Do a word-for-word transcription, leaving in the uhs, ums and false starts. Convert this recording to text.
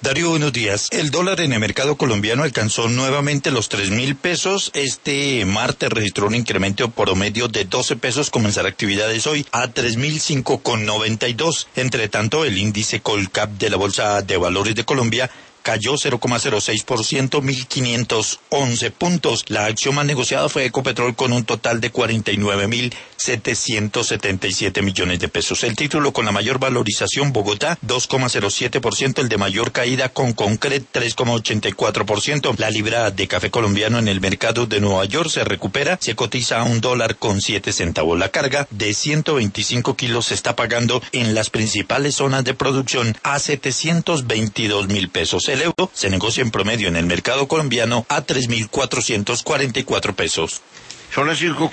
Darío, buenos días. El dólar en el mercado colombiano alcanzó nuevamente los tres mil pesos. Este martes registró un incremento promedio de doce pesos. Comenzará actividades hoy a tres mil cinco con noventa y dos. Entre tanto, el índice Colcap de la Bolsa de Valores de Colombia cayó cero coma cero seis por ciento, mil quinientos once puntos. La acción más negociada fue Ecopetrol con un total de cuarenta y nueve mil setecientos setenta y siete millones de pesos. El título con la mayor valorización, Bogotá, dos coma cero siete por ciento. El de mayor caída, con Concret, tres coma ochenta y cuatro por ciento. La libra de café colombiano en el mercado de Nueva York se recupera, se cotiza a un dólar con siete centavos. La carga de ciento veinticinco kilos se está pagando en las principales zonas de producción a setecientos veintidós mil pesos. El euro se negocia en promedio en el mercado colombiano a tres mil cuatrocientos cuarenta y cuatro pesos. Son las cinco